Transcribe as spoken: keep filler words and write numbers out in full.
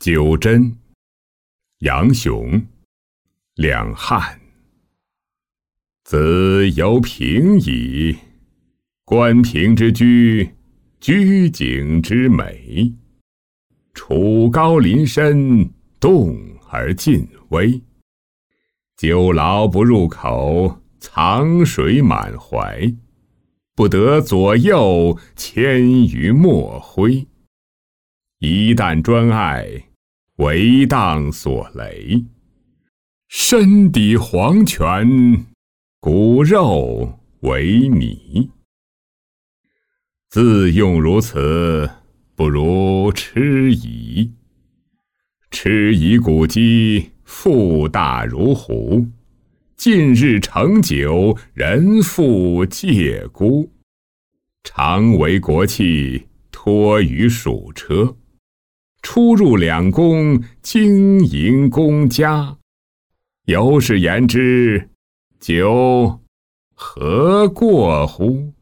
九真、杨雄、两汉。子犹平矣，关平之居，居景之美。楚高临深，动而近微。酒劳不入口，藏水满怀。不得左右，千余莫挥。一旦专爱，唯当所累。身抵黄泉，骨肉为米。自用如此，不如吃夷。吃夷古鸡，腹大如虎。近日成酒，人妇借孤。常为国器，托于属车。出入两宫，经营公家。由是言之，酒何过乎？